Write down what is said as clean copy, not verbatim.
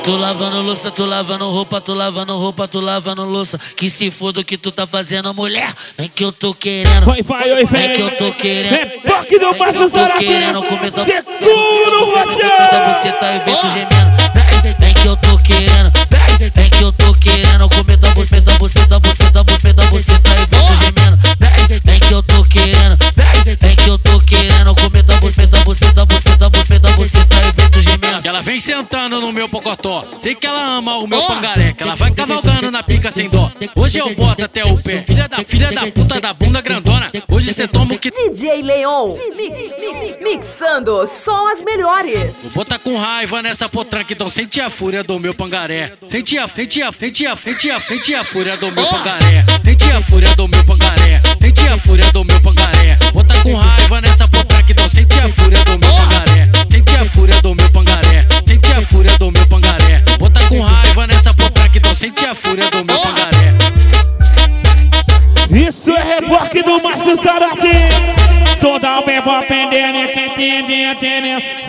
Tu lavando louça, tu lavando roupa, tu lavando roupa, tu lavando louça. Que se foda o que tu tá fazendo, mulher. Vem que eu tô querendo. Oi, vai, oi, vem. Vem que eu tô querendo. Reboque do Márcio Zarate. Seguro você tá e vem tu gemendo. Vem que eu tô querendo. Vem que eu tô querendo. Comer da buceta, buceta, buceta, buceta, buceta e vem tu gemendo. Vem que eu tô querendo. Vem que eu tô querendo. Comer da buceta, buceta, buceta, buceta, buceta e vem tu gemendo. Ela vem sentando no meu pocotó. Sei que ela ama o meu pangaré. Que ela vai cavalgando na pica sem dó. Hoje eu boto até o pé. Filha da puta da bunda grandona. Hoje cê toma o que... DJ Leon mixando só as melhores. Vou botar com raiva nessa potranca. Então sente a fúria do meu pangaré. Sente a fúria do meu pangaré. Sente a fúria do meu pangaré. Sente a fúria do meu pangaré. Botar com raiva nessa potranca. Então sente a fúria do meu pangaré. Sente a fúria do meu pangaré. Sente a fúria do meu pangaré. Botar com raiva nessa potranca. Então sente a fúria do meu pangaré. Isso é reboque do Márcio Zarate. Toda o bebo aprendendo, entendendo.